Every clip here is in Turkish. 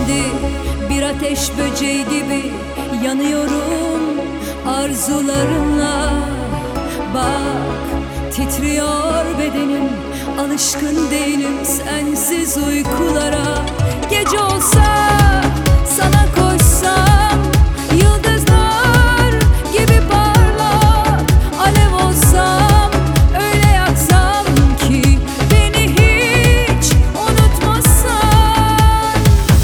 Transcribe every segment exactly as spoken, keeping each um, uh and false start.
Şimdi bir ateş böceği gibi yanıyorum arzularınla. Bak titriyor bedenim, alışkın değilim sensiz uykulara. Gece olsa sana koşsam, yıldızlar gibi parlak alev olsam, öyle yaksam ki beni hiç unutmasan.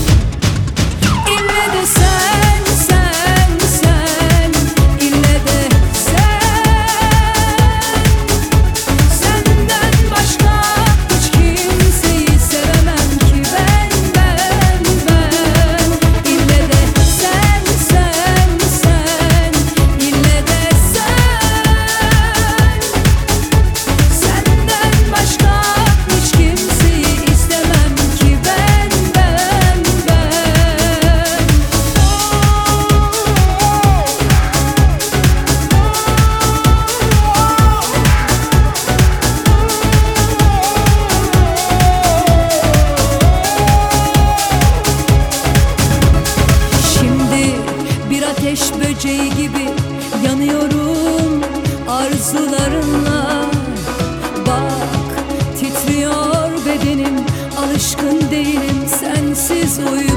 İlle de sen, sen, sen, ille de sen. Senden başka hiç kimseyi sevemem ki ben, ben, ben. İlle de sen, sen, sen, ille de sen. Senden başka hiç kimseyi istemem ki ben, ben, ben. Şimdi bir ateş böceği gibi yanıyorum arzularınla. Bak titriyor bedenim, alışkın değilim sensiz uyumaya.